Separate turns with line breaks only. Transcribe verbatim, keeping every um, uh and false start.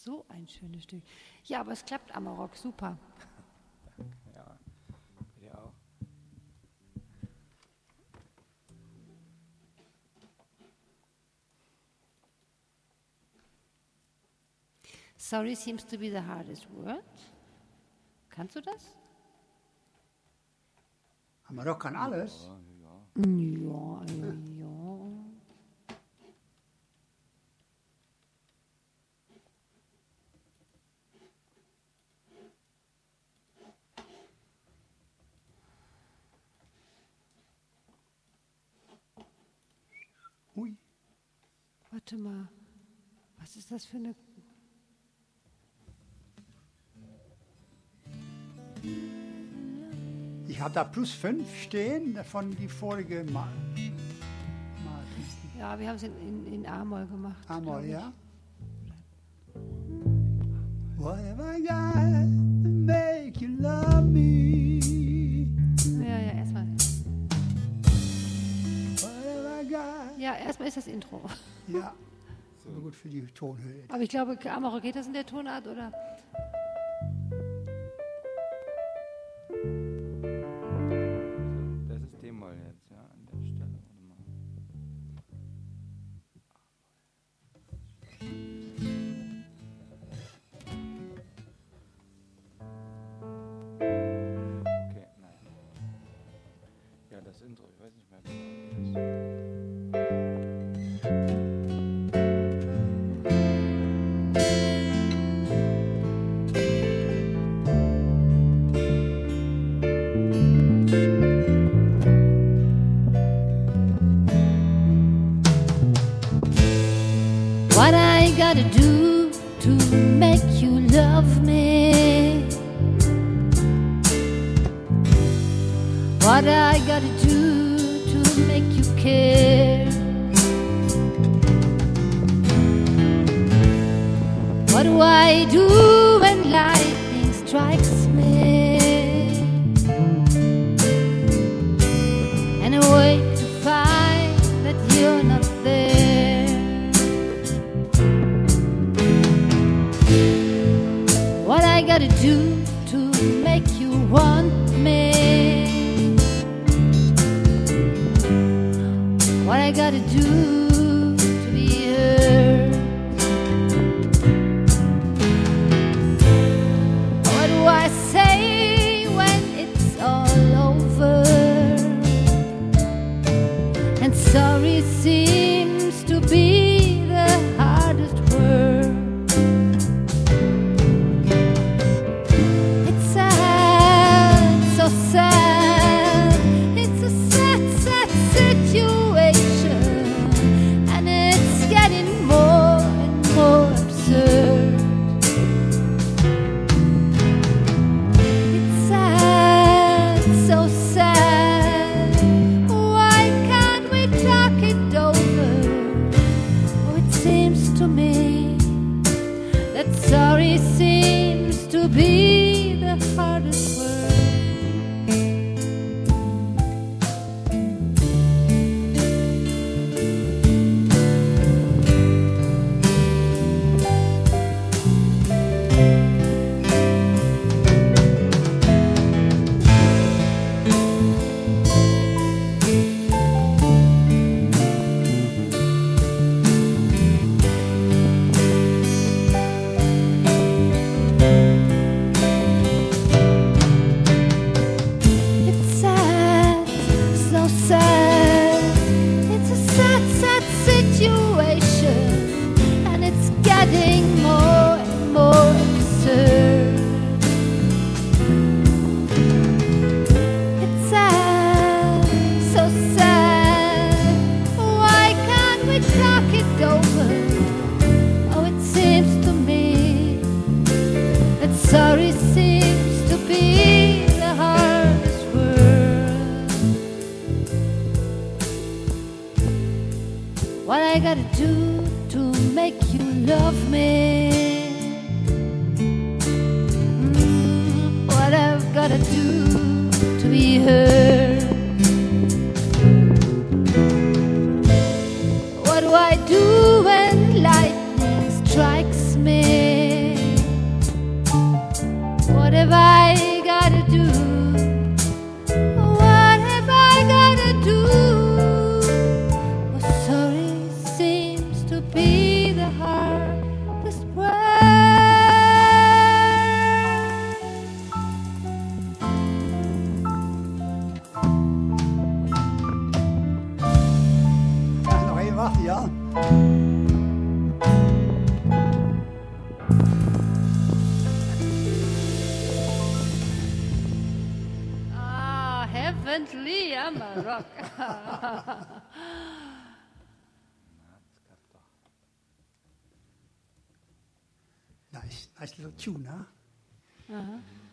So ein schönes Stück. Ja, aber es klappt, Amarok, super.
Ja, dir auch.
Sorry seems to be the hardest word. Kannst du das?
Amarok kann alles.
Ja, ja, ja.
Ui.
Warte mal, was ist das für eine...
Ich habe da plus fünf stehen von die vorige Mal. Mal.
Ja, wir haben es in, in, in A-Moll gemacht.
A-Moll,
glaub ich.
ja. What have I got to make you love me?
Ja, ja, erstmal.
What have I got?
Ja, erstmal ist das Intro.
Ja, aber gut für die Tonhöhe.
Aber ich glaube, Amarok, geht das in der Tonart, oder?
Das ist D-Moll jetzt, ja, an der Stelle. Warte mal. Okay, nein. Ja, das Intro, ich weiß nicht mehr genau, wie das.
What I gotta do to make you love me? What I gotta do to make you care? What do I do when lightning strikes me? And I wake to find that you're not there. What I gotta do to make you want me? What I gotta do to be heard? What do I say when it's all over? And sorry seems to be the hardest word. It's sad, so sad. It's a sad, sad situation, and it's getting more and more absurd. It's sad, so sad. Why can't we talk it over? Oh, it seems to me that sorry seems to be the hardest word. It's sad, so sad. It's a sad, sad situation, and it's getting more and more absurd. It's sad, so sad. Why can't we talk it over? Oh, it seems to me that sorry seems to be the hardest word. What I gotta do to make you love me? Mm, what I've gotta do to be heard? What do I do when lightning strikes me? What have I gotta do? What have I gotta do? Well, sorry seems to be the hardest word.
Ja, nog even wachten, Jan.
Ah, heavenly Amarok.
Nice, nice little tune, huh?
Uh-huh.